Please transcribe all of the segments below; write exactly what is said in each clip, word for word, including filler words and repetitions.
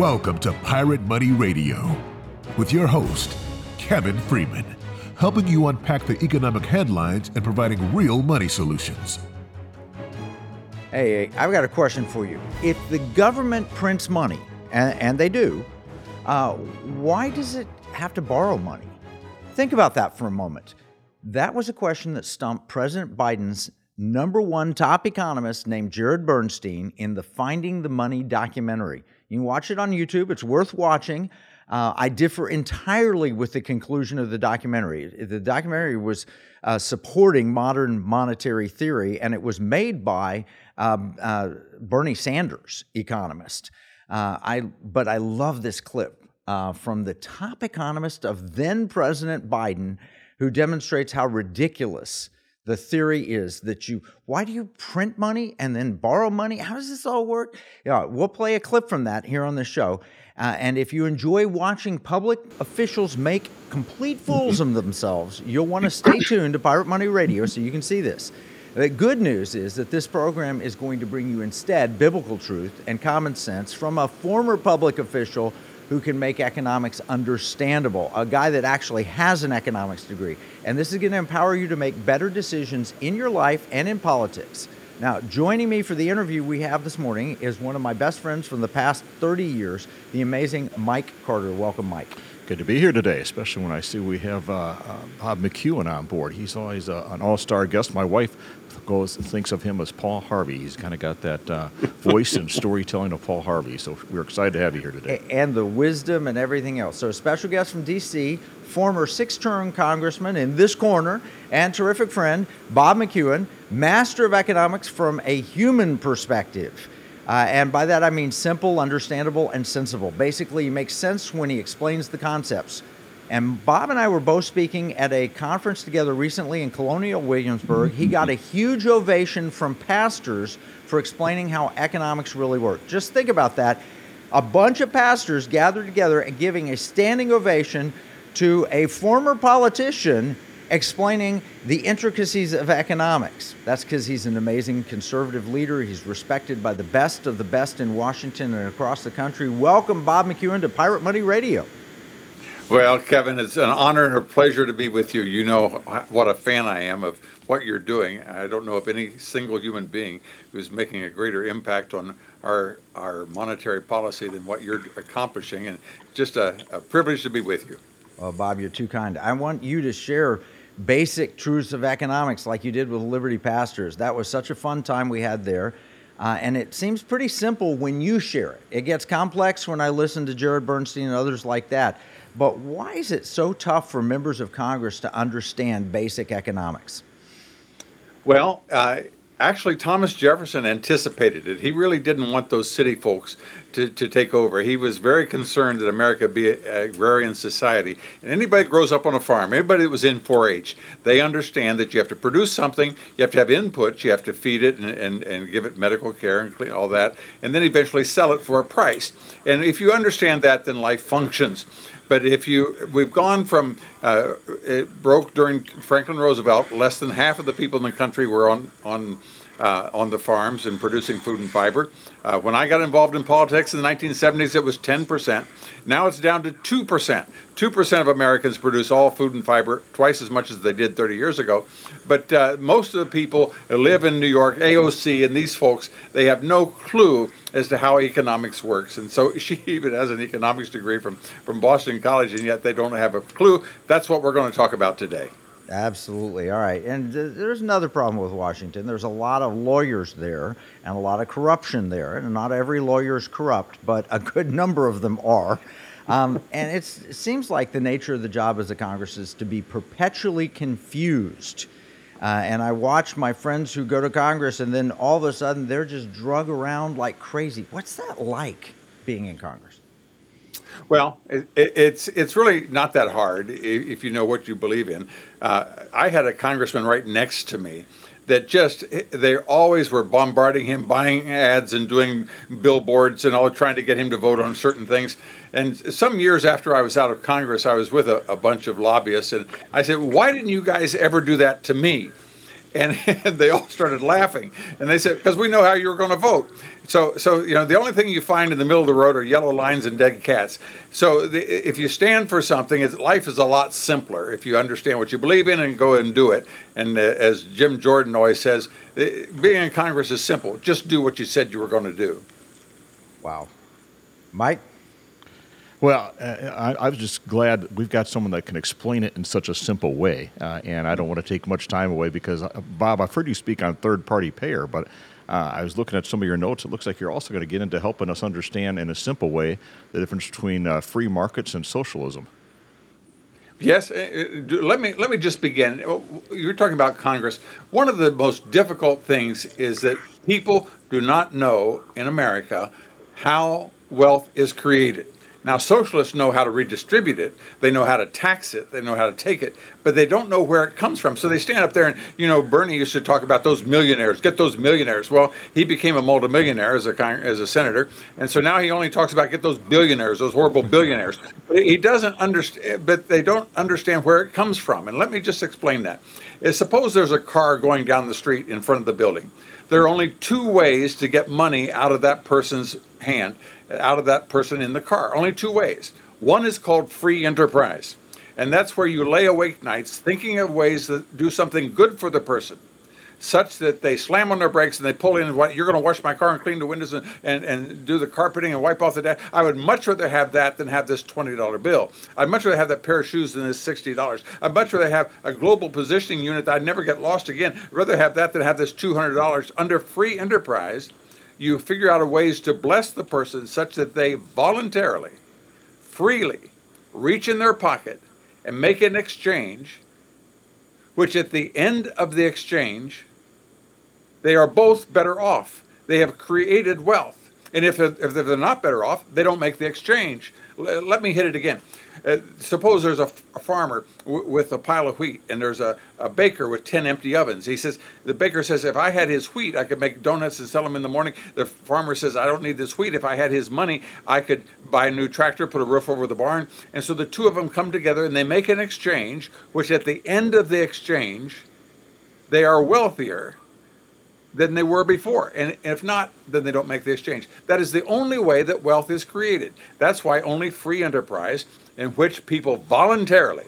Welcome to Pirate Money Radio with your host, Kevin Freeman, helping you unpack the economic headlines and providing real money solutions. Hey, I've got a question for you. If the government prints money, and, and they do, uh, why does it have to borrow money? Think about that for a moment. That was a question that stumped President Biden's number one top economist named Jared Bernstein in the Finding the Money documentary. You can watch it on YouTube. It's worth watching. Uh, I differ entirely with the conclusion of the documentary. The documentary was uh, supporting modern monetary theory, and it was made by um, uh, Bernie Sanders, economist. Uh, I but I love this clip uh, from the top economist of then President Biden, who demonstrates how ridiculous the theory is that you, why do you print money and then borrow money? How does this all work? Yeah, we'll play a clip from that here on the show. Uh, and if you enjoy watching public officials make complete fools of themselves, you'll want to stay tuned to Pirate Money Radio so you can see this. The good news is that this program is going to bring you instead biblical truth and common sense from a former public official who can make economics understandable, a guy that actually has an economics degree. And this is going to empower you to make better decisions in your life and in politics. Now, joining me for the interview we have this morning is one of my best friends from the past thirty years, the amazing Mike Carter. Welcome, Mike. Good to be here today, especially when I see we have uh, uh, Bob McEwen on board. He's always uh, an all-star guest. My wife goes thinks of him as Paul Harvey. He's kind of got that uh, voice and storytelling of Paul Harvey. So we're excited to have you here today. And the wisdom and everything else. So a special guest from D C, former six-term congressman in this corner, and terrific friend, Bob McEwen, master of economics from a human perspective. Uh, and by that I mean simple, understandable, and sensible. Basically, he makes sense when he explains the concepts. And Bob and I were both speaking at a conference together recently in Colonial Williamsburg. He got a huge ovation from pastors for explaining how economics really work. Just think about that. A bunch of pastors gathered together and giving a standing ovation to a former politician explaining the intricacies of economics. That's because he's an amazing conservative leader. He's respected by the best of the best in Washington and across the country. Welcome, Bob McEwen, to Pirate Money Radio. Well, Kevin, it's an honor and a pleasure to be with you. You know what a fan I am of what you're doing. I don't know of any single human being who's making a greater impact on our our monetary policy than what you're accomplishing, and just a, a privilege to be with you. Well, Bob, you're too kind. I want you to share basic truths of economics like you did with Liberty Pastors. That was such a fun time we had there. Uh, and it seems pretty simple when you share it. It gets complex when I listen to Jared Bernstein and others like that. But why is it so tough for members of Congress to understand basic economics? Well, uh, actually, Thomas Jefferson anticipated it. He really didn't want those city folks to, to take over. He was very concerned that America be an agrarian society. And anybody that grows up on a farm, anybody that was in four H, they understand that you have to produce something, you have to have input, you have to feed it and, and, and give it medical care and clean all that, and then eventually sell it for a price. And if you understand that, then life functions. But if you, we've gone from, uh, it broke during Franklin Roosevelt, less than half of the people in the country were on, on, uh, on the farms and producing food and fiber. Uh, when I got involved in politics in the nineteen seventies, it was ten percent. Now it's down to two percent. two percent of Americans produce all food and fiber, twice as much as they did thirty years ago. But uh, most of the people that live in New York, A O C, and these folks, they have no clue as to how economics works. And so she even has an economics degree from, from Boston College, and yet they don't have a clue. That's what we're going to talk about today. Absolutely. All right. And uh, there's another problem with Washington. There's a lot of lawyers there and a lot of corruption there. And not every lawyer is corrupt, but a good number of them are. Um, and it's, it seems like the nature of the job as a Congress is to be perpetually confused. Uh, and I watch my friends who go to Congress and then all of a sudden they're just drug around like crazy. What's that like, being in Congress? Well, it, it's it's really not that hard if you know what you believe in. Uh, I had a congressman right next to me that just, they always were bombarding him, buying ads and doing billboards and all, trying to get him to vote on certain things. And some years after I was out of Congress, I was with a, a bunch of lobbyists, and I said, why didn't you guys ever do that to me? And, and they all started laughing. And they said, because we know how you were going to vote. So, so you know, the only thing you find in the middle of the road are yellow lines and dead cats. So the, if you stand for something, it's, life is a lot simpler if you understand what you believe in and go and do it. And uh, as Jim Jordan always says, being in Congress is simple. Just do what you said you were going to do. Wow. Mike? Well, uh, I, I was just glad we've got someone that can explain it in such a simple way. Uh, and I don't want to take much time away because, uh, Bob, I've heard you speak on third-party payer, but uh, I was looking at some of your notes. It looks like you're also going to get into helping us understand in a simple way the difference between uh, free markets and socialism. Yes, uh, let me let me just begin. You're talking about Congress. One of the most difficult things is that people do not know in America how wealth is created. Now, socialists know how to redistribute it. They know how to tax it. They know how to take it, but they don't know where it comes from. So they stand up there and, you know, Bernie used to talk about those millionaires, get those millionaires. Well, he became a multimillionaire as a as a senator. And so now he only talks about get those billionaires, those horrible billionaires. But he doesn't understand, but they don't understand where it comes from. And let me just explain that. Is suppose there's a car going down the street in front of the building. There are only two ways to get money out of that person's hand, out of that person in the car. Only two ways. One is called free enterprise. And that's where you lay awake nights thinking of ways to do something good for the person, such that they slam on their brakes and they pull in and what, you're going to wash my car and clean the windows and, and, and do the carpeting and wipe off the dash. I would much rather have that than have this twenty dollar bill. I'd much rather have that pair of shoes than this sixty dollars. I'd much rather have a global positioning unit that I'd never get lost again. I'd rather have that than have this two hundred dollars. Under free enterprise, you figure out a ways to bless the person such that they voluntarily, freely reach in their pocket and make an exchange, which at the end of the exchange, they are both better off. They have created wealth. And if they're, if they're not better off, they don't make the exchange. L- let me hit it again. Uh, suppose there's a, a farmer w- with a pile of wheat and there's a, a baker with ten empty ovens. He says, the baker says, if I had his wheat, I could make donuts and sell them in the morning. The farmer says, I don't need this wheat. If I had his money, I could buy a new tractor, put a roof over the barn. And so the two of them come together and they make an exchange, which at the end of the exchange, they are wealthier than they were before. And if not, then they don't make the exchange. That is the only way that wealth is created. That's why only free enterprise, in which people voluntarily,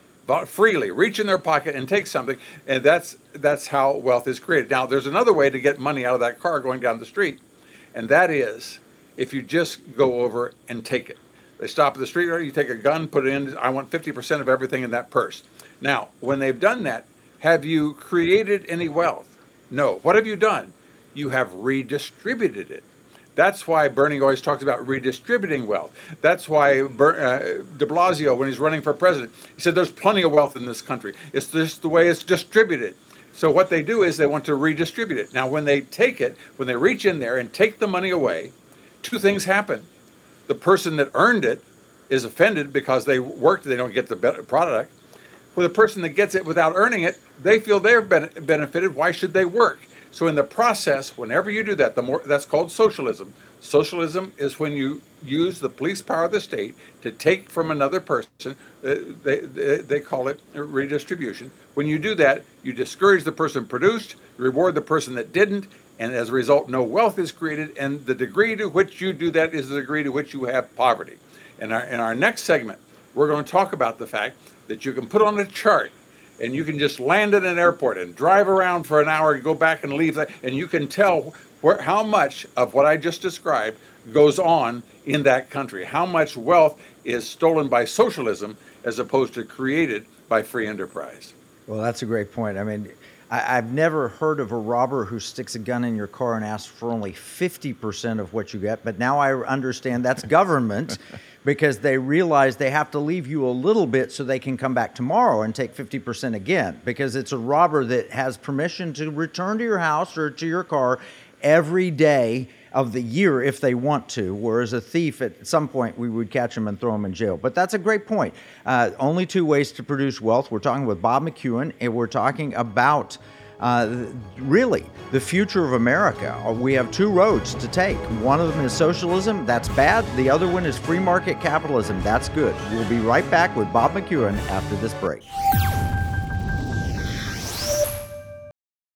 freely reach in their pocket and take something, and that's that's how wealth is created. Now, there's another way to get money out of that car going down the street, and that is if you just go over and take it. They stop at the street, or you take a gun, put it in, I want fifty percent of everything in that purse. Now, when they've done that, have you created any wealth? No. What have you done? You have redistributed it. That's why Bernie always talks about redistributing wealth. That's why Ber- uh, de Blasio, when he's running for president, he said there's plenty of wealth in this country. It's just the way it's distributed. So what they do is they want to redistribute it. Now, when they take it, when they reach in there and take the money away, two things happen. The person that earned it is offended because they worked, they don't get the product. For the person that gets it without earning it, they feel they're ben- benefited. Why should they work? So in the process, whenever you do that, the more that's called socialism. Socialism is when you use the police power of the state to take from another person. Uh, they, they they call it redistribution. When you do that, you discourage the person produced, reward the person that didn't, and as a result, no wealth is created. And the degree to which you do that is the degree to which you have poverty. In our in our next segment, we're going to talk about the fact that you can put on a chart and you can just land at an airport and drive around for an hour and go back and leave that, and you can tell where, how much of what I just described goes on in that country, how much wealth is stolen by socialism as opposed to created by free enterprise. Well, that's a great point. I mean, I, I've never heard of a robber who sticks a gun in your car and asks for only fifty percent of what you get, but now I understand that's government because they realize they have to leave you a little bit so they can come back tomorrow and take fifty percent again, because it's a robber that has permission to return to your house or to your car every day of the year if they want to, whereas a thief, at some point, we would catch them and throw them in jail. But that's a great point. Uh, only two ways to produce wealth. We're talking with Bob McEwen, and we're talking about uh, really the future of America. We have two roads to take. One of them is socialism. That's bad. The other one is free market capitalism. That's good. We'll be right back with Bob McEwen after this break.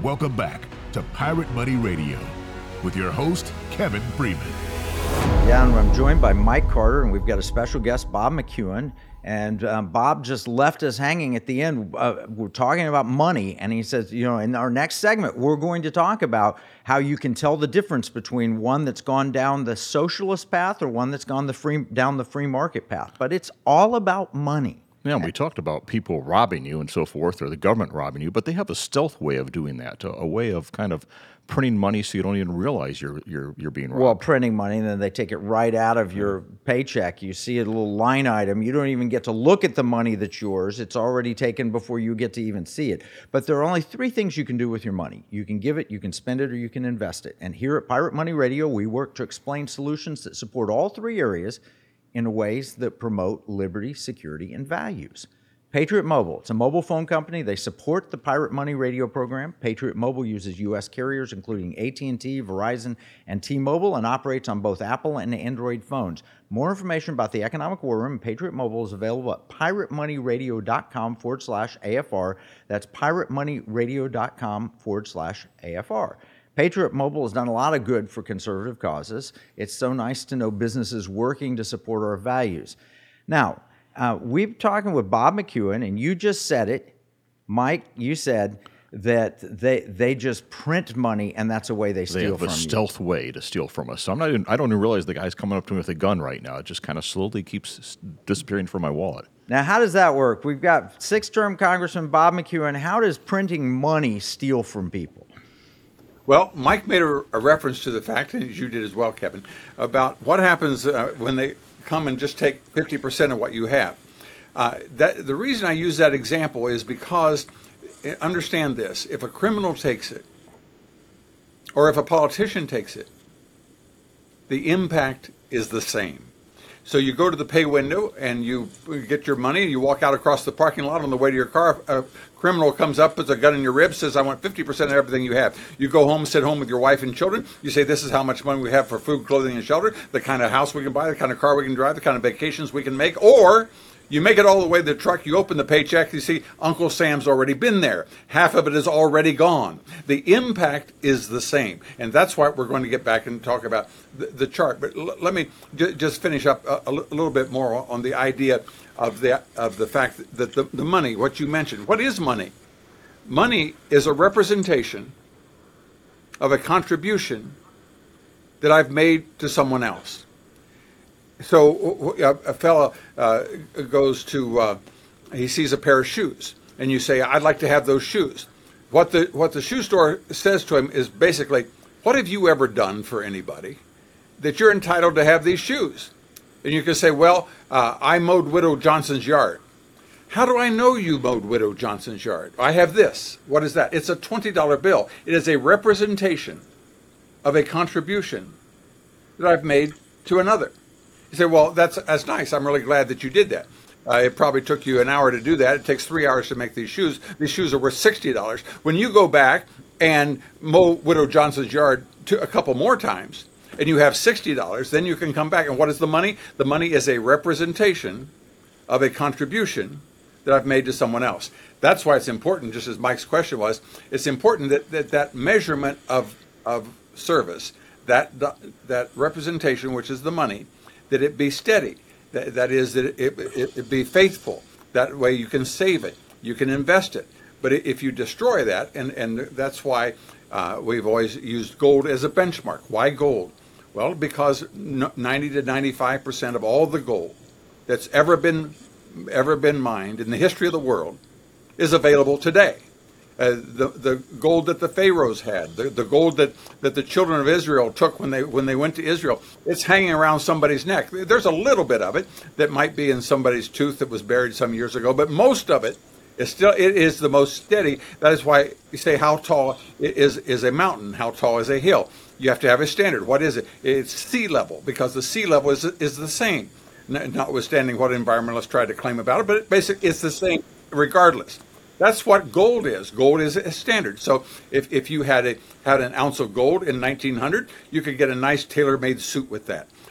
Welcome back to Pirate Money Radio with your host, Kevin Freeman. Yeah, and I'm joined by Mike Carter, and we've got a special guest, Bob McEwen. And um, Bob just left us hanging at the end. Uh, we're talking about money, and he says, you know, in our next segment, we're going to talk about how you can tell the difference between one that's gone down the socialist path or one that's gone the free down the free market path. But it's all about money. Yeah, we talked about people robbing you and so forth, or the government robbing you, but they have a stealth way of doing that, a, a way of kind of printing money so you don't even realize you're you're you're being robbed. Well, printing money, and then they take it right out of your paycheck. You see a little line item. You don't even get to look at the money that's yours. It's already taken before you get to even see it. But there are only three things you can do with your money. You can give it, you can spend it, or you can invest it. And here at Pirate Money Radio, we work to explain solutions that support all three areas in ways that promote liberty, security, and values. Patriot Mobile, it's a mobile phone company. They support the Pirate Money Radio program. Patriot Mobile uses U S carriers, including A T and T, Verizon, and T-Mobile, and operates on both Apple and Android phones. More information about the Economic War Room and Patriot Mobile is available at piratemoneyradio.com forward slash AFR. That's piratemoneyradio.com forward slash AFR. Patriot Mobile has done a lot of good for conservative causes. It's so nice to know businesses working to support our values. Now, uh, we've talking with Bob McEwen, and you just said it. Mike, you said that they they just print money, and that's a way they steal from you. They have a stealth way to steal from us. So I'm not even, I don't even realize the guy's coming up to me with a gun right now. It just kind of slowly keeps disappearing from my wallet. Now, how does that work? We've got six-term Congressman Bob McEwen. How does printing money steal from people? Well, Mike made a, a reference to the fact, and you did as well, Kevin, about what happens uh, when they come and just take fifty percent of what you have. Uh, that the reason I use that example is because, understand this, if a criminal takes it, or if a politician takes it, the impact is the same. So you go to the pay window and you get your money, you walk out across the parking lot on the way to your car. A criminal comes up, puts a gun in your ribs, says, I want fifty percent of everything you have. You go home, sit home with your wife and children. You say, this is how much money we have for food, clothing, and shelter, the kind of house we can buy, the kind of car we can drive, the kind of vacations we can make. Or you make it all the way to the truck, you open the paycheck, you see Uncle Sam's already been there. Half of it is already gone. The impact is the same. And that's why we're going to get back and talk about the, the chart. But l- let me j- just finish up a, a, l- a little bit more on the idea of the, of the fact that the, the money, what you mentioned. What is money? Money is a representation of a contribution that I've made to someone else. So a fellow uh, goes to, uh, he sees a pair of shoes, and you say, I'd like to have those shoes. What the what the shoe store says to him is basically, what have you ever done for anybody that you're entitled to have these shoes? And you can say, well, uh, I mowed Widow Johnson's yard. How do I know you mowed Widow Johnson's yard? I have this. What is that? It's a twenty dollar bill. It is a representation of a contribution that I've made to another. You say, well, that's that's nice. I'm really glad that you did that. Uh, it probably took you an hour to do that. It takes three hours to make these shoes. These shoes are worth sixty dollars. When you go back and mow Widow Johnson's yard to a couple more times, and you have sixty dollars, then you can come back. And what is the money? The money is a representation of a contribution that I've made to someone else. That's why it's important, just as Mike's question was, it's important that that, that measurement of, of service, that, that representation, which is the money, that it be steady. That, that is, that it, it, it be faithful. That way you can save it. You can invest it. But if you destroy that, and, and that's why uh, we've always used gold as a benchmark. Why gold? Well, because ninety to ninety-five percent of all the gold that's ever been ever been mined in the history of the world is available today. Uh, the the gold that the pharaohs had, the, the gold that, that the children of Israel took when they when they went to Israel, it's hanging around somebody's neck. There's a little bit of it that might be in somebody's tooth that was buried some years ago, but most of it is still it is the most steady. That is why you say how tall is is a mountain, how tall is a hill. You have to have a standard. What is it? It's sea level, because the sea level is is the same, notwithstanding what environmentalists try to claim about it. But it basically it's the same regardless. That's what gold is. Gold is a standard. So if, if you had a had an ounce of gold in nineteen hundred, you could get a nice tailor-made suit with that.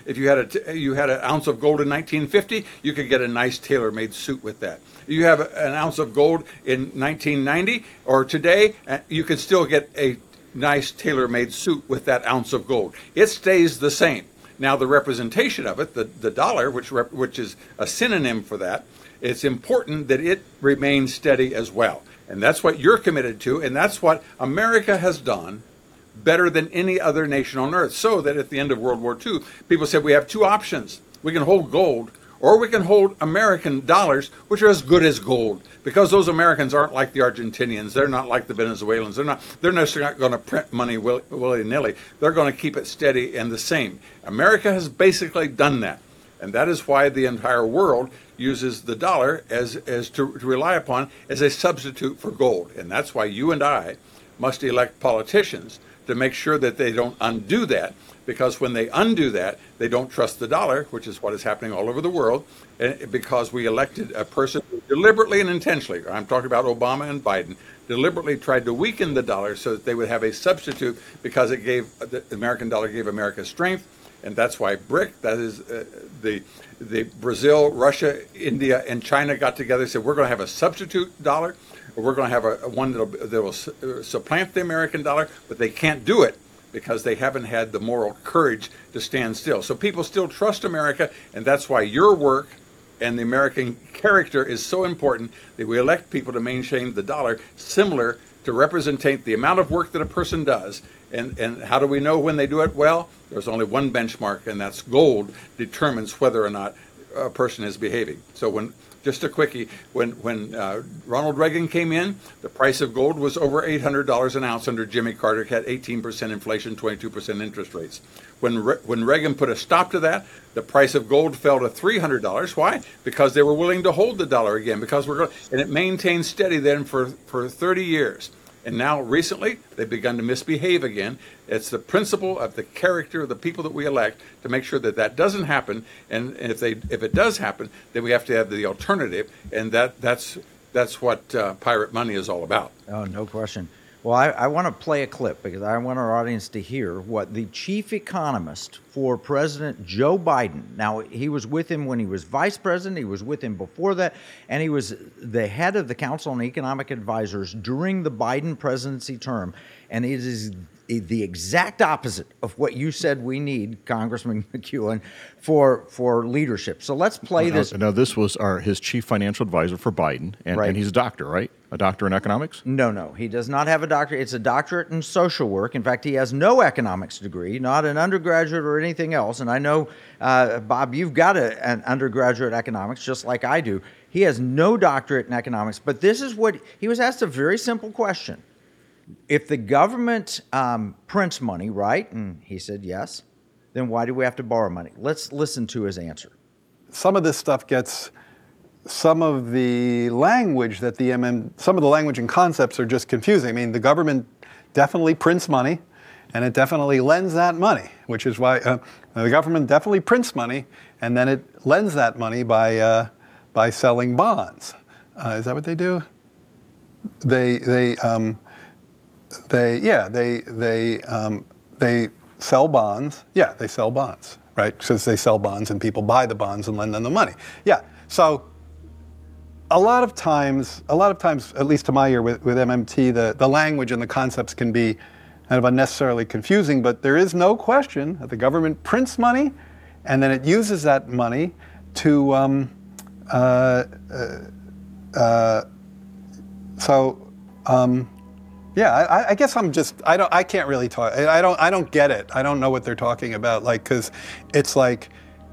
If you had a t- you had an ounce of gold in nineteen fifty, you could get a nice tailor-made suit with that. You have a, an ounce of gold in nineteen ninety or today, uh, you could still get a nice tailor-made suit with that ounce of gold. It stays the same. Now the representation of it, the, the dollar, which rep, which is a synonym for that, it's important that it remains steady as well. And that's what you're committed to, and that's what America has done better than any other nation on earth. So that at the end of World War Two, people said we have two options. We can hold gold, or we can hold American dollars, which are as good as gold. Because those Americans aren't like the Argentinians, they're not like the Venezuelans, they're not they're necessarily not going to print money will, willy-nilly. They're going to keep it steady and the same. America has basically done that. And that is why the entire world uses the dollar as, as to, to rely upon as a substitute for gold. And that's why you and I must elect politicians to make sure that they don't undo that, because when they undo that, they don't trust the dollar, which is what is happening all over the world, and because we elected a person who deliberately and intentionally, I'm talking about Obama and Biden, deliberately tried to weaken the dollar so that they would have a substitute, because it gave the American dollar gave America strength, and that's why BRIC, that is uh, the the Brazil, Russia, India, and China got together and said we're going to have a substitute dollar. We're going to have a, a one that will su- supplant the American dollar, but they can't do it because they haven't had the moral courage to stand still. So people still trust America, and that's why your work and the American character is so important, that we elect people to maintain the dollar, similar to represent the amount of work that a person does. And, and how do we know when they do it well? There's only one benchmark, and that's gold determines whether or not a person is behaving. So when Just a quickie, when when uh, Ronald Reagan came in, the price of gold was over eight hundred dollars an ounce under Jimmy Carter, had eighteen percent inflation, twenty-two percent interest rates. When Re- when Reagan put a stop to that, the price of gold fell to three hundred dollars. Why? Because they were willing to hold the dollar again, because we're going, and it maintained steady then for, for thirty years. And now recently, they've begun to misbehave again. It's the principle of the character of the people that we elect to make sure that that doesn't happen. And if they, if it does happen, then we have to have the alternative. And that, that's, that's what uh, pirate money is all about. Oh, no question. Well, I, I want to play a clip because I want our audience to hear what the chief economist for President Joe Biden, now he was with him when he was vice president, he was with him before that, and he was the head of the Council on Economic Advisors during the Biden presidency term. And it is the exact opposite of what you said we need, Congressman McEwen, for for leadership. So let's play now, this. Now, this was our his chief financial advisor for Biden, and, Right. and he's a doctor, right? A doctor in economics? No, no, he does not have a doctorate. It's a doctorate in social work. In fact, he has no economics degree, not an undergraduate or anything else. And I know, uh, Bob, you've got a, an undergraduate economics, just like I do. He has no doctorate in economics. But this is what he was asked: a very simple question. If the government um, prints money, right? And he said yes. Then why do we have to borrow money? Let's listen to his answer. Some of this stuff gets, some of the language that the M M, some of the language and concepts are just confusing. I mean, the government definitely prints money, and it definitely lends that money, which is why uh, the government definitely prints money, and then it lends that money by uh, by selling bonds. Uh, is that what they do? They they. Um, They yeah they they um, they sell bonds. Yeah, they sell bonds, right? Because they sell bonds and people buy the bonds and lend them the money. Yeah. So a lot of times, a lot of times, at least to my ear with, with M M T, the, the language and the concepts can be kind of unnecessarily confusing. But there is no question that the government prints money, and then it uses that money to. Um, uh, uh, uh, so. Um, Yeah, I, I guess I'm just I don't I can't really talk I don't I don't get it. I don't know what they're talking about. Like, because it's like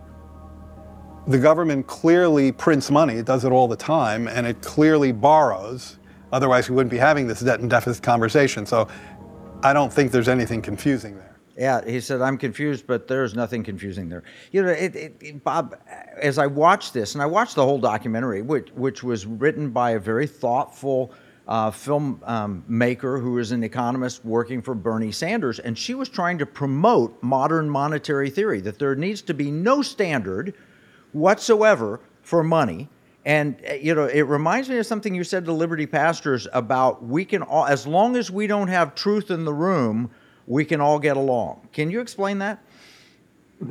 the government clearly prints money. It does it all the time, and it clearly borrows. Otherwise, we wouldn't be having this debt and deficit conversation. So, I don't think there's anything confusing there. Yeah, he said, I'm confused, but there's nothing confusing there. You know, it, it, it, Bob, as I watched this, and I watched the whole documentary, which which was written by a very thoughtful Uh, film um, maker who is an economist working for Bernie Sanders, and she was trying to promote modern monetary theory, that there needs to be no standard whatsoever for money. And, uh, you know, it reminds me of something you said to Liberty Pastors about we can all, as long as we don't have truth in the room, we can all get along. Can you explain that?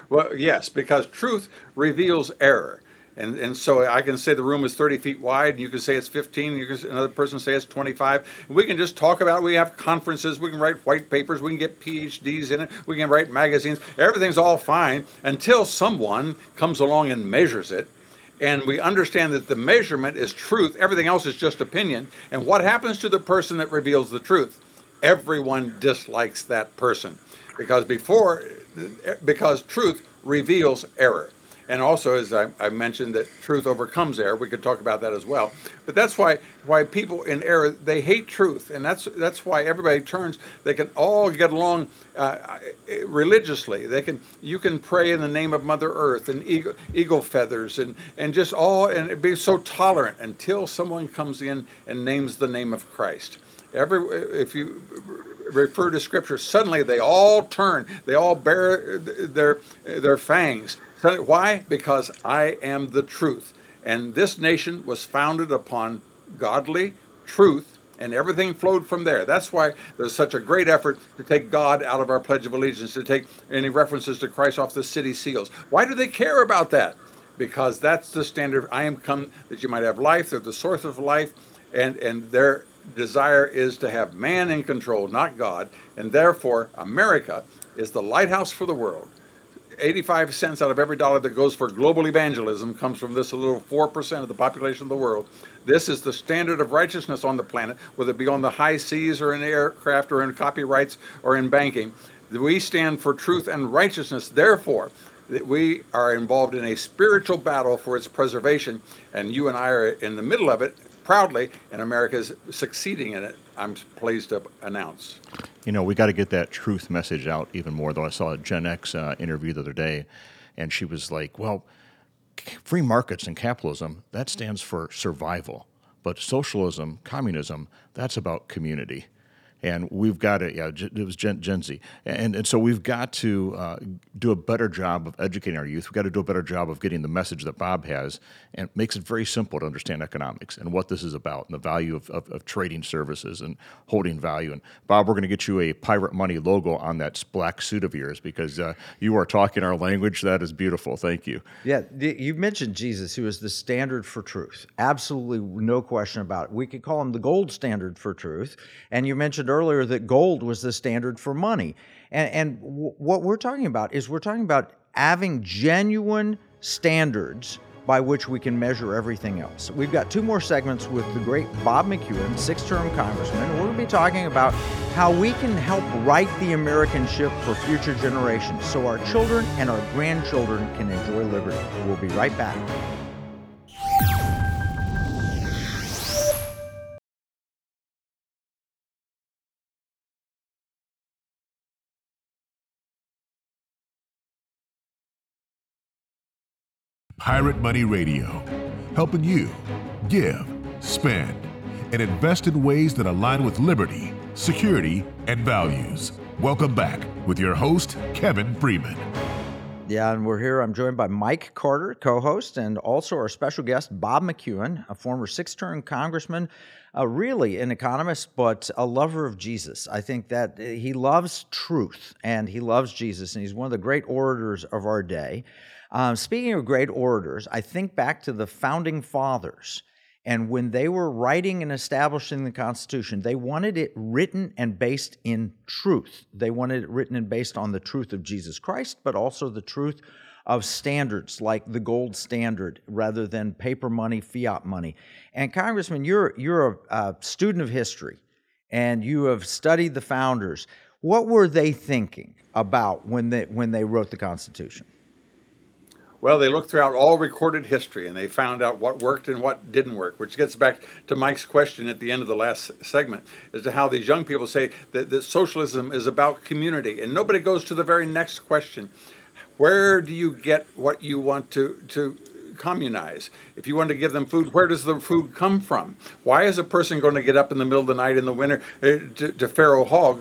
Well, yes, because truth reveals error. And, and so I can say the room is thirty feet wide, and you can say it's fifteen, and you can, another person say it's twenty-five. And we can just talk about it. We have conferences, we can write white papers, we can get P H Ds in it, we can write magazines. Everything's all fine until someone comes along and measures it. And we understand that the measurement is truth. Everything else is just opinion. And what happens to the person that reveals the truth? Everyone dislikes that person because before, because truth reveals error. And also, as I, I mentioned, that truth overcomes error. We could talk about that as well. But that's why why people in error, they hate truth, and that's that's why everybody turns. They can all get along uh, religiously. They can you can pray in the name of Mother Earth and eagle, eagle feathers and and just all and be so tolerant until someone comes in and names the name of Christ. Every if you refer to Scripture, suddenly they all turn. They all bear their their fangs. Why? Because I am the truth. And this nation was founded upon godly truth, and everything flowed from there. That's why there's such a great effort to take God out of our Pledge of Allegiance, to take any references to Christ off the city seals. Why do they care about that? Because that's the standard. I am come that you might have life. They're the source of life, and, and their desire is to have man in control, not God. And therefore, America is the lighthouse for the world. eighty-five cents out of every dollar that goes for global evangelism comes from this little four percent of the population of the world. This is the standard of righteousness on the planet, whether it be on the high seas or in aircraft or in copyrights or in banking. We stand for truth and righteousness. Therefore, we are involved in a spiritual battle for its preservation, and you and I are in the middle of it proudly, and America is succeeding in it. I'm pleased to announce. You know, we got to get that truth message out even more, though. I saw a Gen X uh, interview the other day, and she was like, well, free markets and capitalism, that stands for survival. But socialism, communism, that's about community. And we've got to, yeah, it was Gen, Gen Z. And, and so we've got to uh, do a better job of educating our youth. We've got to do a better job of getting the message that Bob has, and it makes it very simple to understand economics and what this is about and the value of, of, of trading services and holding value. And Bob, we're going to get you a Pirate Money logo on that black suit of yours because uh, you are talking our language. That is beautiful. Thank you. Yeah, you mentioned Jesus, who is the standard for truth. Absolutely no question about it. We could call him the gold standard for truth. And you mentioned earlier that gold was the standard for money. And, and w- what we're talking about is we're talking about having genuine standards by which we can measure everything else. We've got two more segments with the great Bob McEwen, six-term congressman. We're going to be talking about how we can help right the American ship for future generations so our children and our grandchildren can enjoy liberty. We'll be right back. Pirate Money Radio, helping you give, spend, and invest in ways that align with liberty, security, and values. Welcome back with your host, Kevin Freeman. Yeah, and we're here. I'm joined by Mike Carter, co-host, and also our special guest, Bob McEwen, a former six-term congressman, uh, really an economist, but a lover of Jesus. I think that he loves truth, and he loves Jesus, and he's one of the great orators of our day. Um, speaking of great orators, I think back to the Founding Fathers, and when they were writing and establishing the Constitution, they wanted it written and based in truth. They wanted it written and based on the truth of Jesus Christ, but also the truth of standards like the gold standard rather than paper money, fiat money. And Congressman, you're you're a, a student of history, and you have studied the founders. What were they thinking about when they when they wrote the Constitution? Well, they looked throughout all recorded history and they found out what worked and what didn't work, which gets back to Mike's question at the end of the last segment as to how these young people say that, that socialism is about community. And nobody goes to the very next question. Where do you get what you want to, to communize? If you want to give them food, where does the food come from? Why is a person going to get up in the middle of the night in the winter uh, to, to farrow hogs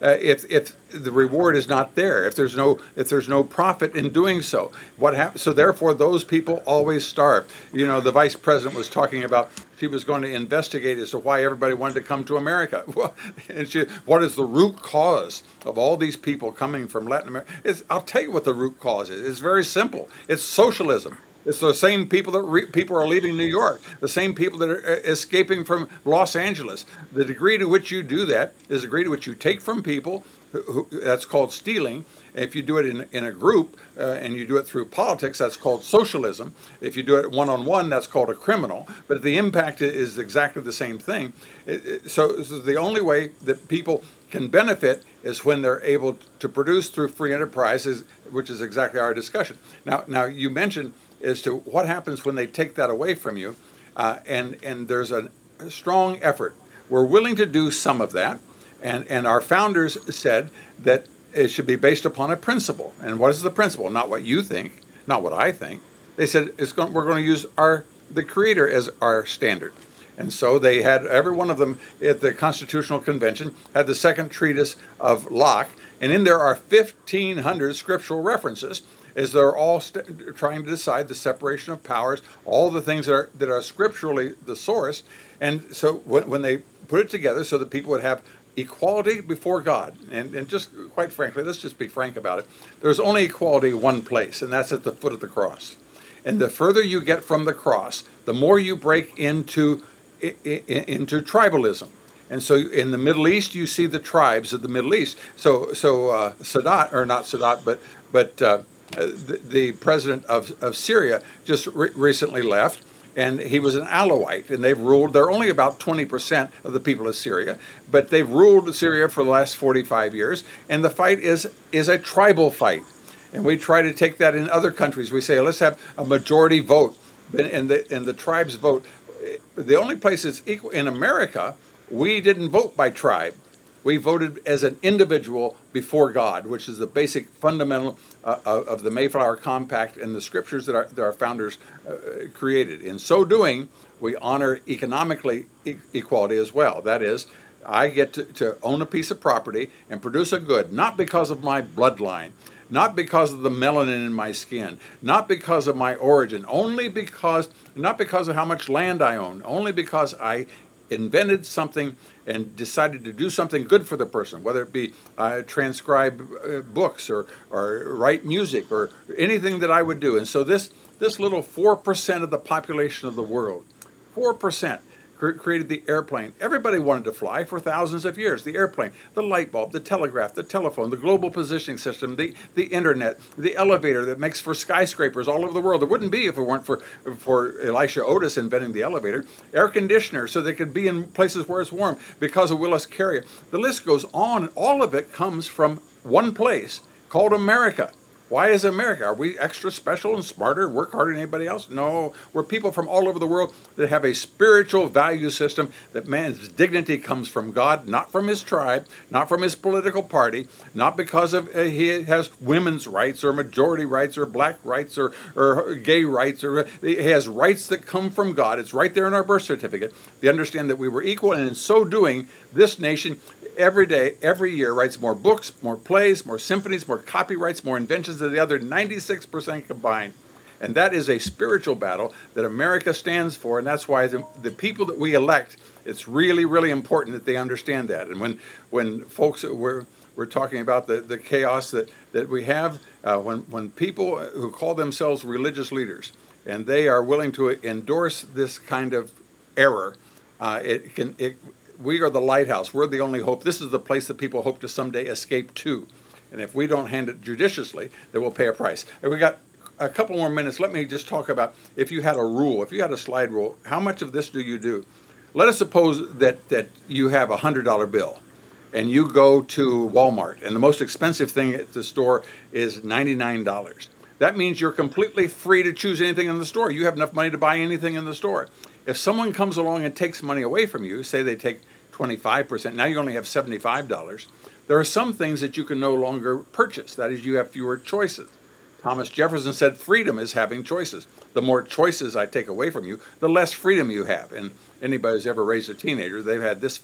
uh, if if the reward is not there, if there's no if there's no profit in doing so, what happens? So therefore, those people always starve. You know, the vice president was talking about she was going to investigate as to why everybody wanted to come to America. Well, and she, what is the root cause of all these people coming from Latin America? It's, I'll tell you what the root cause is. It's very simple. It's socialism. It's the same people that re- people are leaving New York, the same people that are uh, escaping from Los Angeles. The degree to which you do that is the degree to which you take from people. Who, who, that's called stealing. If you do it in, in a group uh, and you do it through politics, that's called socialism. If you do it one-on-one, that's called a criminal. But the impact is exactly the same thing. It, it, so, so the only way that people can benefit is when they're able to produce through free enterprise, is, which is exactly our discussion. Now, now you mentioned as to what happens when they take that away from you, uh, and and there's a, a strong effort. We're willing to do some of that, and and our founders said that it should be based upon a principle. And what is the principle? Not what you think, not what I think. They said it's going, we're going to use our the Creator as our standard. And so they had, every one of them at the Constitutional Convention had the second treatise of Locke, and in there are fifteen hundred scriptural references, as they're all st- trying to decide the separation of powers, all the things that are that are scripturally the source. And so when, when they put it together so that people would have equality before God, and, and just quite frankly, let's just be frank about it, there's only equality one place, and that's at the foot of the cross. And the further you get from the cross, the more you break into I- I- into tribalism. And so in the Middle East, you see the tribes of the Middle East. So so uh, Sadat, or not Sadat, but but uh, the, the president of, of Syria just re- recently left, and he was an Alawite, and they've ruled. They're only about twenty percent of the people of Syria, but they've ruled Syria for the last forty-five years, and the fight is is a tribal fight. And we try to take that in other countries. We say, let's have a majority vote, and the and the tribes vote. The only place it's equal in America, we didn't vote by tribe. We voted as an individual before God, which is the basic fundamental uh, of the Mayflower Compact and the scriptures that our, that our founders uh, created. In so doing, we honor economically e- equality as well. That is, I get to, to own a piece of property and produce a good, not because of my bloodline, not because of the melanin in my skin, not because of my origin, only because, not because of how much land I own, only because I invented something and decided to do something good for the person, whether it be uh, transcribe uh, books or or write music or anything that I would do. And so this this little four percent of the population of the world, four percent, created the airplane. Everybody wanted to fly for thousands of years. The airplane, the light bulb, the telegraph, the telephone, the global positioning system, the, the internet, the elevator that makes for skyscrapers all over the world. There wouldn't be if it weren't for, for Elisha Otis inventing the elevator. Air conditioners so they could be in places where it's warm because of Willis Carrier. The list goes on, and all of it comes from one place called America. Why is America? Are we extra special and smarter, work harder than anybody else? No, we're people from all over the world that have a spiritual value system that man's dignity comes from God, not from his tribe, not from his political party, not because of uh, he has women's rights or majority rights or black rights or, or gay rights. Or uh, he has rights that come from God. It's right there in our birth certificate. They understand that we were equal, and in so doing, this nation every day, every year, writes more books, more plays, more symphonies, more copyrights, more inventions than the other ninety-six percent combined. And that is a spiritual battle that America stands for, and that's why the, the people that we elect, it's really, really important that they understand that. And when when folks were we're talking about the, the chaos that, that we have, uh, when, when people who call themselves religious leaders, and they are willing to endorse this kind of error, uh, it can it we are the lighthouse. We're the only hope. This is the place that people hope to someday escape to. And if we don't hand it judiciously, they will pay a price. And we got a couple more minutes. Let me just talk about if you had a rule, if you had a slide rule, how much of this do you do? Let us suppose that, that you have a one hundred dollar bill and you go to Walmart and the most expensive thing at the store is ninety-nine dollars. That means you're completely free to choose anything in the store. You have enough money to buy anything in the store. If someone comes along and takes money away from you, say they take twenty-five percent, now you only have seventy-five dollars, there are some things that you can no longer purchase. That is, you have fewer choices. Thomas Jefferson said freedom is having choices. The more choices I take away from you, the less freedom you have. And anybody who's ever raised a teenager, they've had this fight.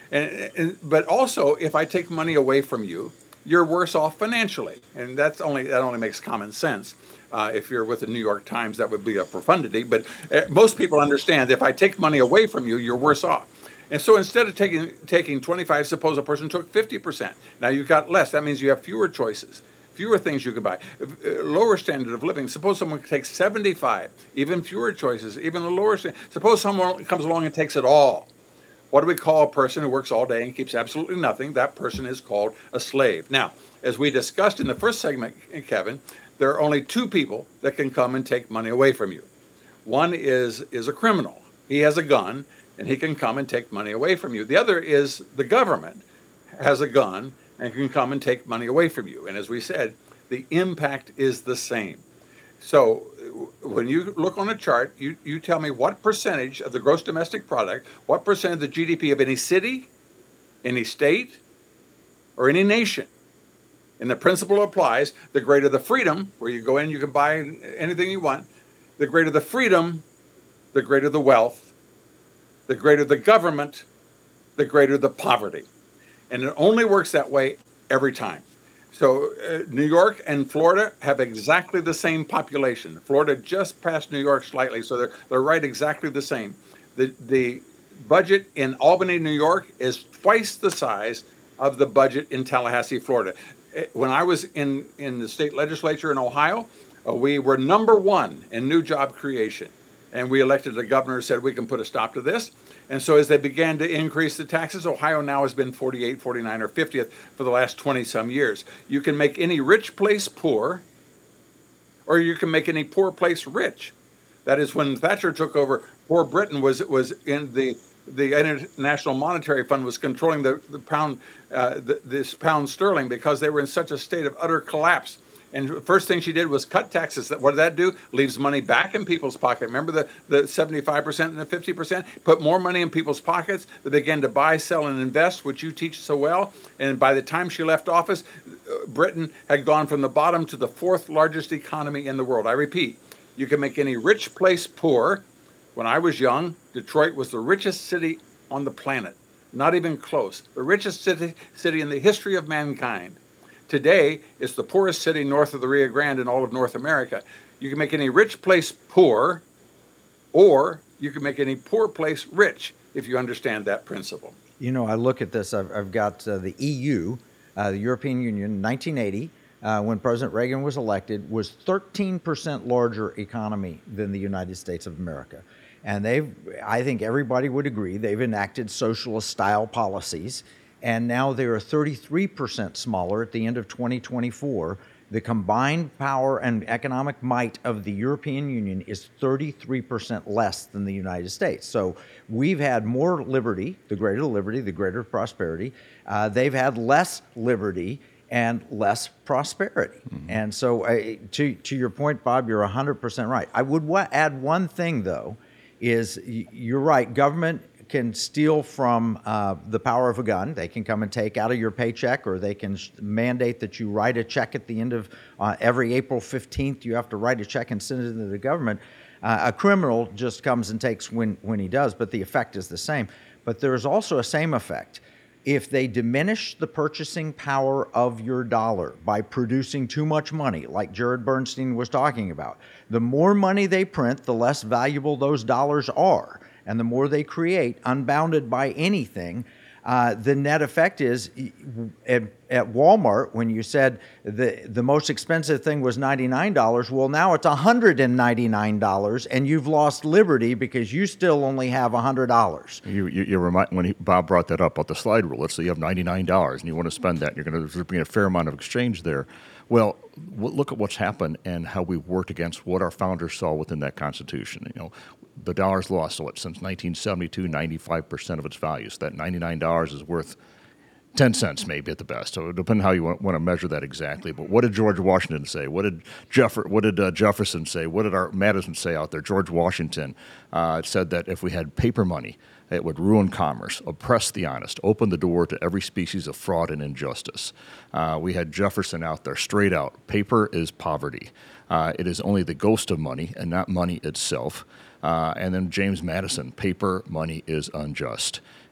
And, and but also, if I take money away from you, you're worse off financially, and that's only that only makes common sense. Uh, if you're with the New York Times, that would be a profundity. But uh, most people understand if I take money away from you, you're worse off. And so instead of taking taking twenty-five, suppose a person took fifty percent. Now you've got less. That means you have fewer choices, fewer things you can buy, uh, lower standard of living. Suppose someone takes seventy-five, even fewer choices, even a lower standard. Suppose someone comes along and takes it all. What do we call a person who works all day and keeps absolutely nothing? That person is called a slave. Now, as we discussed in the first segment, Kevin, there are only two people that can come and take money away from you. One is is a criminal. He has a gun, and he can come and take money away from you. The other is the government has a gun and can come and take money away from you. And as we said, the impact is the same. So when you look on a chart, you, you tell me what percentage of the gross domestic product, what percent of the G D P of any city, any state, or any nation. And the principle applies, the greater the freedom, where you go in, you can buy anything you want, the greater the freedom, the greater the wealth, the greater the government, the greater the poverty. And it only works that way every time. So uh, New York and Florida have exactly the same population. Florida just passed New York slightly, so they're they're right exactly the same. The the budget in Albany, New York is twice the size of the budget in Tallahassee, Florida. When I was in, in the state legislature in Ohio, uh, we were number one in new job creation. And we elected a governor who said we can put a stop to this. And so as they began to increase the taxes, Ohio now has been forty-eight, forty-nine, or fiftieth for the last twenty some years. You can make any rich place poor, or you can make any poor place rich. That is, when Thatcher took over, poor Britain was was in the the International Monetary Fund was controlling the, the pound, uh, the, this pound sterling, because they were in such a state of utter collapse. And the first thing she did was cut taxes. What did that do? Leaves money back in people's pocket. Remember the, the seventy-five percent and the fifty percent? Put more money in people's pockets. They began to buy, sell, and invest, which you teach so well. And by the time she left office, Britain had gone from the bottom to the fourth largest economy in the world. I repeat, you can make any rich place poor. When I was young, Detroit was the richest city on the planet. Not even close. The richest city, city in the history of mankind. Today, it's the poorest city north of the Rio Grande in all of North America. You can make any rich place poor, or you can make any poor place rich, if you understand that principle. You know, I look at this, I've, I've got uh, the E U, uh, the European Union, nineteen eighty, uh, when President Reagan was elected, was thirteen percent larger economy than the United States of America. And they've, I think everybody would agree, they've enacted socialist-style policies. And now they are thirty-three percent smaller at the end of twenty twenty-four. The combined power and economic might of the European Union is thirty-three percent less than the United States. So we've had more liberty, the greater the liberty, the greater prosperity. Uh, they've had less liberty and less prosperity. Mm-hmm. And so uh, to, to your point, Bob, you're one hundred percent right. I would wa- add one thing, though, is you're right, government can steal from uh, the power of a gun. They can come and take out of your paycheck, or they can sh- mandate that you write a check at the end of uh, every April fifteenth. You have to write a check and send it to the government. Uh, a criminal just comes and takes when, when he does, but the effect is the same. But there is also a same effect. If they diminish the purchasing power of your dollar by producing too much money, like Jared Bernstein was talking about, the more money they print, the less valuable those dollars are. And the more they create, unbounded by anything, uh, the net effect is at, at Walmart, when you said the, the most expensive thing was ninety-nine dollars, well, now it's one hundred ninety-nine dollars, and you've lost liberty because you still only have one hundred dollars. You, you, you remind, when he, Bob brought that up about the slide rule, let's say you have ninety-nine dollars and you want to spend that, and you're going to bring a fair amount of exchange there. Well, look at what's happened and how we've worked against what our founders saw within that Constitution. You know, the dollar's lost, what, since nineteen seventy-two, ninety-five percent of its value. So that ninety-nine dollars is worth ten cents maybe at the best. So it depends how you want, want to measure that exactly. But what did George Washington say? What did Jeff, what did uh, Jefferson say? What did our Madison say out there? George Washington uh, said that if we had paper money, it would ruin commerce, oppress the honest, open the door to every species of fraud and injustice. Uh, we had Jefferson out there straight out. Paper is poverty. Uh, it is only the ghost of money and not money itself. Uh, and then James Madison, paper money is unjust.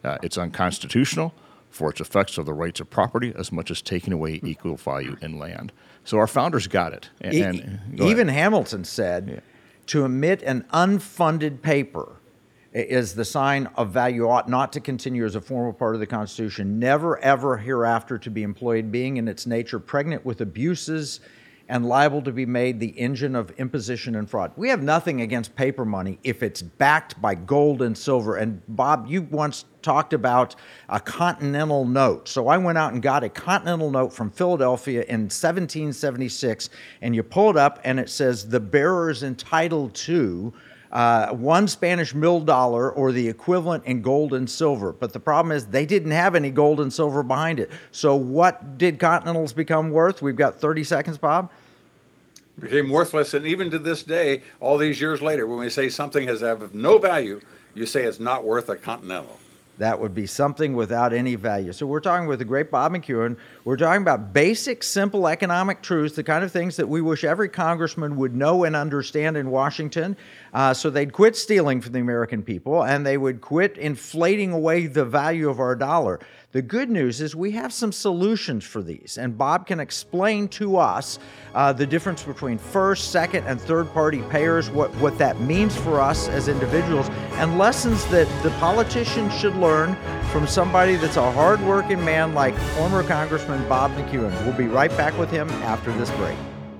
Uh, it's unconstitutional for its effects of the rights of property as much as taking away equal value in land. So our founders got it. And, E- and even Hamilton said, yeah. to emit an unfunded paper is the sign of value ought not to continue as a formal part of the Constitution, never ever hereafter to be employed, being in its nature pregnant with abuses and liable to be made the engine of imposition and fraud. We have nothing against paper money if it's backed by gold and silver. And Bob, you once talked about a continental note. So I went out and got a continental note from Philadelphia in seventeen seventy-six, and you pull it up and it says the bearer is entitled to Uh, one Spanish mill dollar or the equivalent in gold and silver. But the problem is they didn't have any gold and silver behind it. So what did Continentals become worth? We've got thirty seconds, Bob. Became worthless, and even to this day, all these years later, when we say something has have no value, you say it's not worth a Continental. That would be something without any value. So we're talking with the great Bob McEwen. We're talking about basic, simple economic truths, the kind of things that we wish every congressman would know and understand in Washington, uh, so they'd quit stealing from the American people and they would quit inflating away the value of our dollar. The good news is we have some solutions for these, and Bob can explain to us uh, the difference between first, second, and third-party payers, what, what that means for us as individuals, and lessons that the politicians should learn from somebody that's a hard-working man like former Congressman Bob McEwen. We'll be right back with him after this break.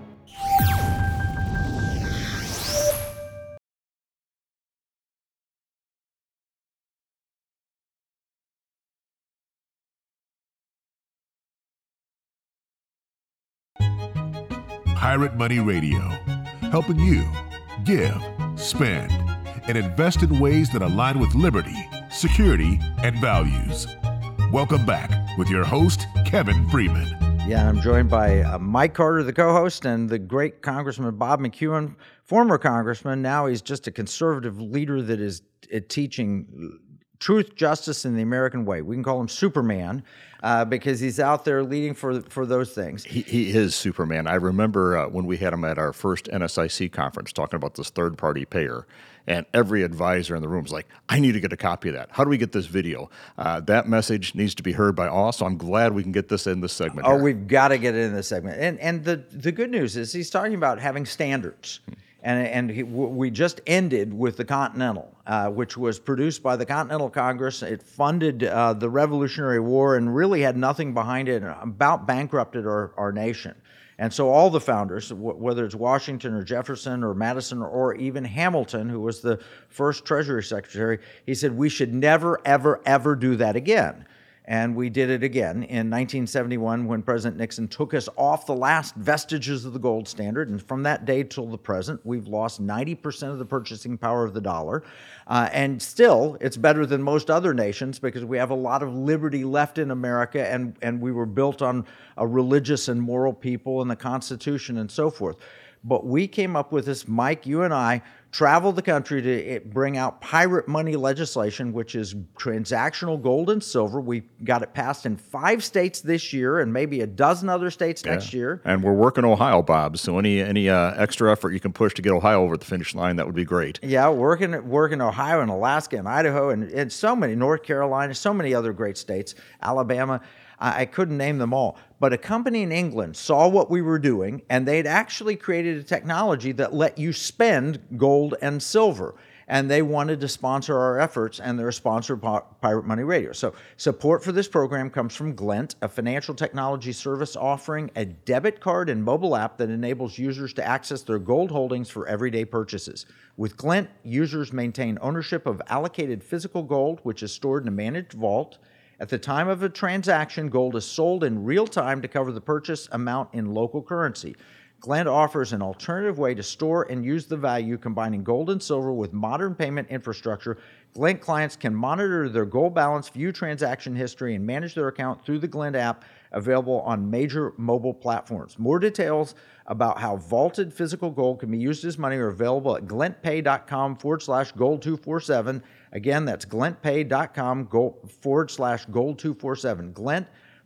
Pirate Money Radio, helping you give, spend, and invest in ways that align with liberty, security, and values. Welcome back with your host, Kevin Freeman. Yeah, I'm joined by uh, Mike Carter, the co-host, and the great Congressman Bob McEwen, former congressman. Now he's just a conservative leader that is uh, teaching truth, justice, and the American way. We can call him Superman uh, because he's out there leading for for those things. He, he is Superman. I remember uh, when we had him at our first N S I C conference talking about this third-party payer, and every advisor in the room was like, I need to get a copy of that. How do we get this video? Uh, that message needs to be heard by all, so I'm glad we can get this in this segment. Oh, here. we've got to get it in this segment. And and the, the good news is he's talking about having standards. And, and he, we just ended with the Continental, uh, which was produced by the Continental Congress. It funded uh, the Revolutionary War and really had nothing behind it, and about bankrupted our, our nation. And so all the founders, w- whether it's Washington or Jefferson or Madison or, or even Hamilton, who was the first Treasury Secretary, he said we should never, ever, ever do that again. And we did it again in nineteen seventy-one when President Nixon took us off the last vestiges of the gold standard. And from that day till the present, we've lost ninety percent of the purchasing power of the dollar. Uh, and still, it's better than most other nations because we have a lot of liberty left in America, and, and we were built on a religious and moral people and the Constitution and so forth. But we came up with this, Mike, you and I, traveled the country to bring out pirate money legislation, which is transactional gold and silver. We got it passed in five states this year and maybe a dozen other states Yeah. next year. And we're working Ohio, Bob, so any any uh, extra effort you can push to get Ohio over the finish line, that would be great. Yeah, working working Ohio and Alaska and Idaho and, and so many, North Carolina, so many other great states, Alabama. I, I couldn't name them all. But a company in England saw what we were doing, and they'd actually created a technology that let you spend gold and silver. And they wanted to sponsor our efforts, and they're a sponsor of Pirate Money Radio. So support for this program comes from Glint, a financial technology service offering a debit card and mobile app that enables users to access their gold holdings for everyday purchases. With Glint, users maintain ownership of allocated physical gold, which is stored in a managed vault. At the time of a transaction, gold is sold in real time to cover the purchase amount in local currency. Glint offers an alternative way to store and use the value, combining gold and silver with modern payment infrastructure. Glint clients can monitor their gold balance, view transaction history, and manage their account through the Glint app, available on major mobile platforms. More details about how vaulted physical gold can be used as money are available at glintpay.com forward slash gold 247. Again, that's glintpay.com gold, forward slash gold 247. Glint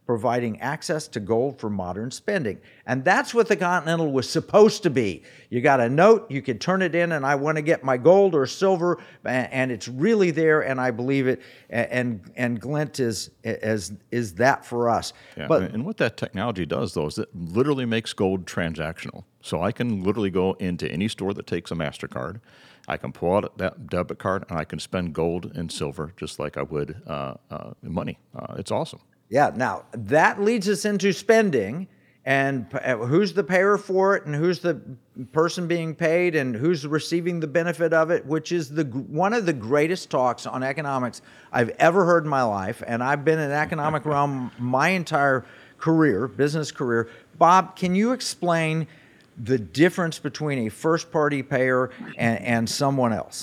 providing access to gold for modern spending. And that's what the Continental was supposed to be. You got a note, you could turn it in, and I want to get my gold or silver, and it's really there, and I believe it. And and Glint is is is that for us. Yeah, but and what that technology does, though, is it literally makes gold transactional. So I can literally go into any store that takes a MasterCard. I can pull out that debit card, and I can spend gold and silver just like I would uh, uh, money. Uh, it's awesome. Yeah, now that leads us into spending, and who's the payer for it, and who's the person being paid, and who's receiving the benefit of it, which is the one of the greatest talks on economics I've ever heard in my life, and I've been in the economic realm my entire career, business career. Bob, can you explain the difference between a first-party payer and, and someone else?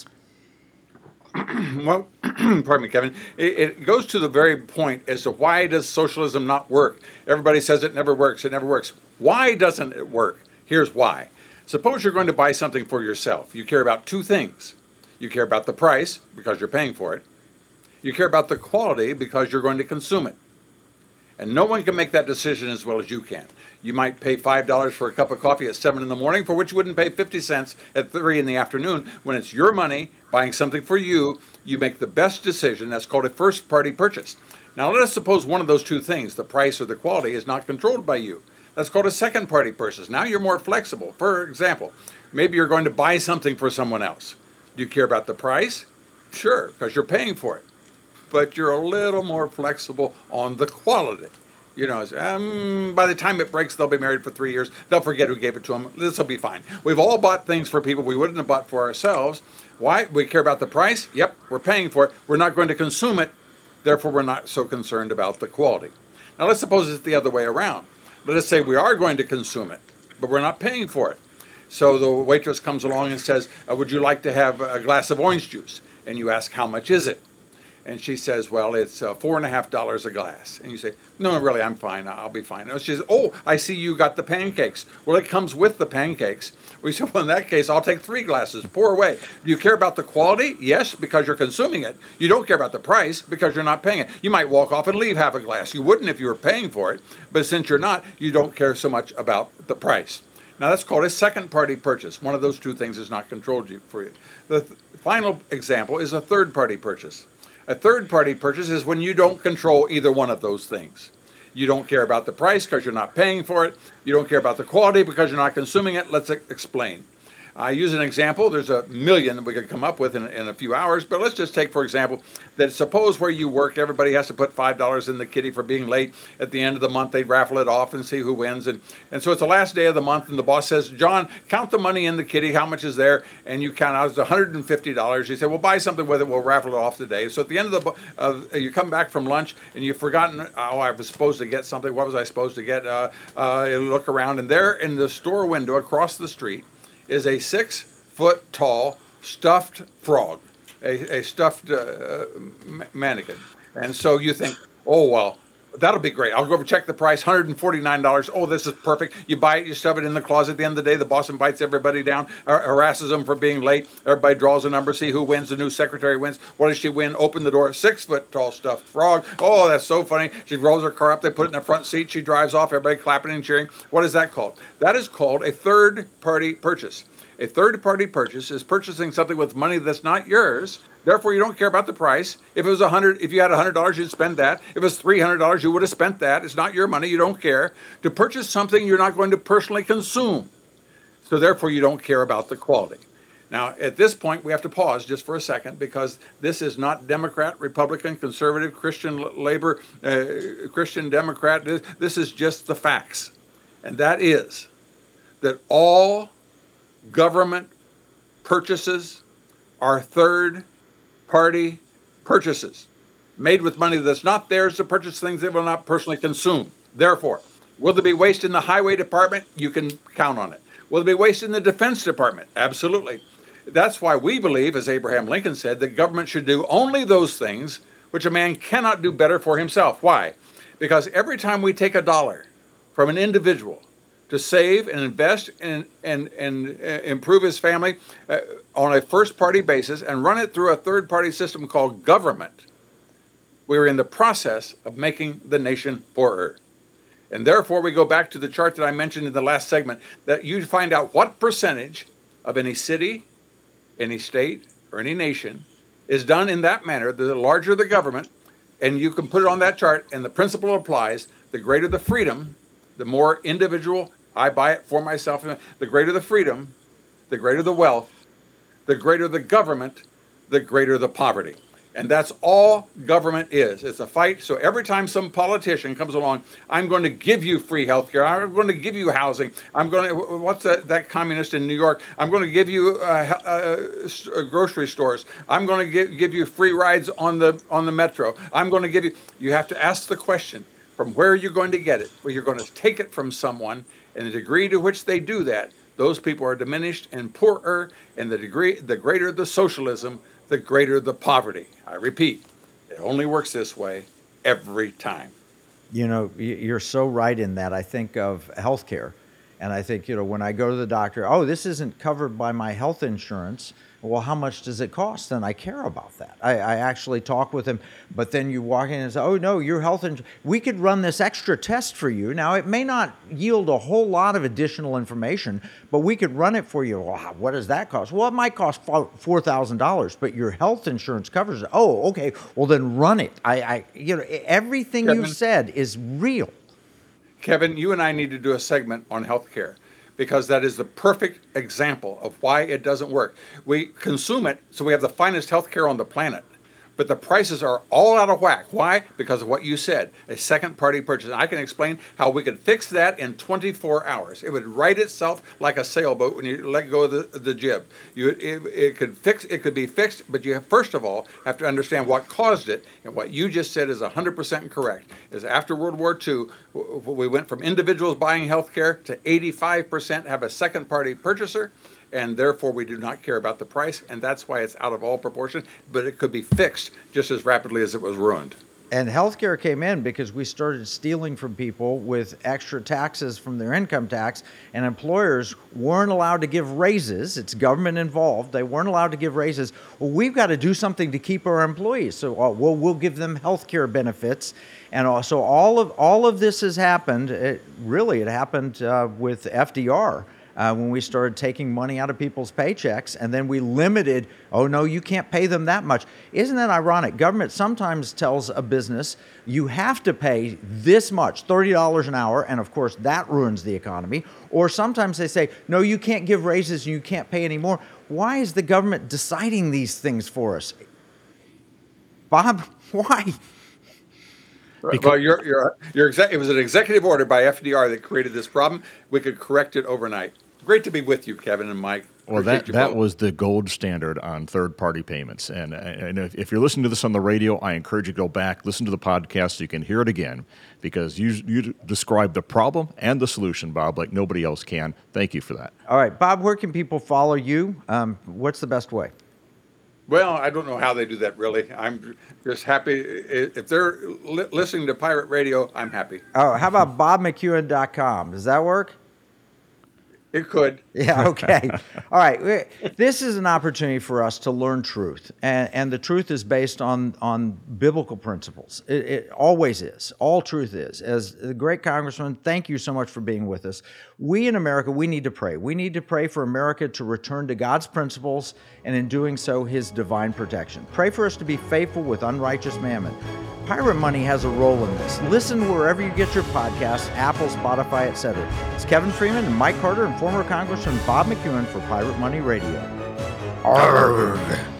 Well, pardon me, Kevin. It, it goes to the very point as to why does socialism not work? Everybody says it never works. It never works. Why doesn't it work? Here's why. Suppose you're going to buy something for yourself. You care about two things. You care about the price because you're paying for it. You care about the quality because you're going to consume it. And no one can make that decision as well as you can. You might pay five dollars for a cup of coffee at seven in the morning, for which you wouldn't pay fifty cents at three in the afternoon. When it's your money, buying something for you, you make the best decision. That's called a first-party purchase. Now, let us suppose one of those two things, the price or the quality, is not controlled by you. That's called a second-party purchase. Now you're more flexible. For example, maybe you're going to buy something for someone else. Do you care about the price? Sure, because you're paying for it. But you're a little more flexible on the quality. You know, um, by the time it breaks, they'll be married for three years. They'll forget who gave it to them. This will be fine. We've all bought things for people we wouldn't have bought for ourselves. Why? We care about the price. Yep, we're paying for it. We're not going to consume it. Therefore, we're not so concerned about the quality. Now, let's suppose it's the other way around. Let us say we are going to consume it, but we're not paying for it. So the waitress comes along and says, uh, would you like to have a glass of orange juice? And you ask, how much is it? And she says, well, it's uh, four and a half dollars a glass. And you say, no, really, I'm fine. I'll be fine. And she says, oh, I see you got the pancakes. Well, it comes with the pancakes. We said, well, in that case, I'll take three glasses. Pour away. Do you care about the quality? Yes, because you're consuming it. You don't care about the price because you're not paying it. You might walk off and leave half a glass. You wouldn't if you were paying for it. But since you're not, you don't care so much about the price. Now, that's called a second-party purchase. One of those two things is not controlled for you. The th- final example is a third-party purchase. A third-party purchase is when you don't control either one of those things. You don't care about the price because you're not paying for it. You don't care about the quality because you're not consuming it. Let's explain. I use an example. There's a million that we could come up with in, in a few hours, but let's just take, for example, that suppose where you work, everybody has to put five dollars in the kitty for being late. At the end of the month, they raffle it off and see who wins. And, and so it's the last day of the month, and the boss says, John, count the money in the kitty. How much is there? And you count out, it's one hundred fifty dollars. You say, well, buy something with it. We'll raffle it off today. So at the end of the, uh, you come back from lunch, and you've forgotten, oh, I was supposed to get something. What was I supposed to get? Uh, uh, you look around, and there in the store window across the street is a six foot tall stuffed frog, a, a stuffed uh, mannequin. And so you think, oh, well, that'll be great. I'll go over check the price, one hundred forty-nine dollars. Oh, this is perfect. You buy it, you shove it in the closet. At the end of the day, the boss invites everybody down, har- harasses them for being late. Everybody draws a number, see who wins. The new secretary wins. What does she win? Open the door. Six foot tall stuffed frog. Oh, that's so funny. She rolls her car up. They put it in the front seat. She drives off. Everybody clapping and cheering. What is that called? That is called a third party purchase. A third-party purchase is purchasing something with money that's not yours. Therefore, you don't care about the price. If it was a hundred, if you had a hundred dollars, you'd spend that. If it was three hundred dollars, you would have spent that. It's not your money. You don't care. To purchase something you're not going to personally consume. So therefore, you don't care about the quality. Now, at this point, we have to pause just for a second because this is not Democrat, Republican, conservative, Christian, labor, uh, Christian, Democrat. This, this is just the facts. And that is that all government purchases are third-party purchases made with money that's not theirs to purchase things they will not personally consume. Therefore, will there be waste in the highway department? You can count on it. Will there be waste in the defense department? Absolutely. That's why we believe, as Abraham Lincoln said, that government should do only those things which a man cannot do better for himself. Why? Because every time we take a dollar from an individual to save and invest and and and uh, improve his family uh, on a first-party basis and run it through a third-party system called government, we're in the process of making the nation poorer. And therefore, we go back to the chart that I mentioned in the last segment, that you find out what percentage of any city, any state, or any nation is done in that manner. The larger the government, and you can put it on that chart, and the principle applies, the greater the freedom, the more individual, I buy it for myself, the greater the freedom, the greater the wealth, the greater the government, the greater the poverty. And that's all government is. It's a fight. So every time some politician comes along, I'm going to give you free health care. I'm going to give you housing. I'm going to, what's that, that communist in New York? I'm going to give you uh, uh, grocery stores. I'm going to give, give you free rides on the on the metro. I'm going to give you, you have to ask the question, from where are you going to get it? Well, you're going to take it from someone, and the degree to which they do that, those people are diminished and poorer, and the degree, the greater the socialism, the greater the poverty. I repeat, it only works this way every time. You know, you're so right in that. I think of healthcare, and I think, you know, when I go to the doctor, oh, this isn't covered by my health insurance. Well, how much does it cost? And I care about that. I, I actually talk with him, but then you walk in and say, oh, no, your health insurance, we could run this extra test for you. Now, it may not yield a whole lot of additional information, but we could run it for you. Well, what does that cost? Well, it might cost four thousand dollars, but your health insurance covers it. Oh, okay, well, then run it. I, I you know, everything Kevin, you've said is real. Kevin, you and I need to do a segment on healthcare, because that is the perfect example of why it doesn't work. We consume it, so we have the finest healthcare on the planet, but the prices are all out of whack. Why? Because of what you said, a second-party purchase. And I can explain how we could fix that in twenty-four hours. It would right itself like a sailboat when you let go of the, the jib. You, it, it could fix. It could be fixed, but you first of all have to understand what caused it. And what you just said is one hundred percent correct. Is after World War Two, we went from individuals buying health care to eighty-five percent have a second-party purchaser, and therefore we do not care about the price, and that's why it's out of all proportion, but it could be fixed just as rapidly as it was ruined. And healthcare came in because we started stealing from people with extra taxes from their income tax, and employers weren't allowed to give raises. It's government involved. They weren't allowed to give raises. Well, we've got to do something to keep our employees. So uh, we'll, we'll give them healthcare benefits. And also all of all of this has happened. It, really, it happened uh, with F D R. Uh, when we started taking money out of people's paychecks, and then we limited, oh, no, you can't pay them that much. Isn't that ironic? Government sometimes tells a business, you have to pay this much, thirty dollars an hour, and of course that ruins the economy. Or sometimes they say, no, you can't give raises and you can't pay any more. Why is the government deciding these things for us? Bob, why? Because well, you're, you're, you're exe- it was an executive order by F D R that created this problem. We could correct it overnight. Great to be with you, Kevin and Mike. Well, that, that was the gold standard on third-party payments. And, and if, if you're listening to this on the radio, I encourage you to go back, listen to the podcast so you can hear it again, because you, you described the problem and the solution, Bob, like nobody else can. Thank you for that. All right, Bob, where can people follow you? Um, what's the best way? Well, I don't know how they do that, really. I'm just happy. If they're li- listening to Pirate Radio, I'm happy. Oh, how about bob mcewen dot com? Does that work? It could. Yeah, okay. All right. This is an opportunity for us to learn truth. And, and the truth is based on, on biblical principles. It, it always is. All truth is. As the great Congressman, thank you so much for being with us. We in America, we need to pray. We need to pray for America to return to God's principles, and in doing so, His divine protection. Pray for us to be faithful with unrighteous mammon. Pirate Money has a role in this. Listen wherever you get your podcasts, Apple, Spotify, et cetera. It's Kevin Freeman and Mike Carter and former Congressman Bob McEwen for Pirate Money Radio. Arrgh.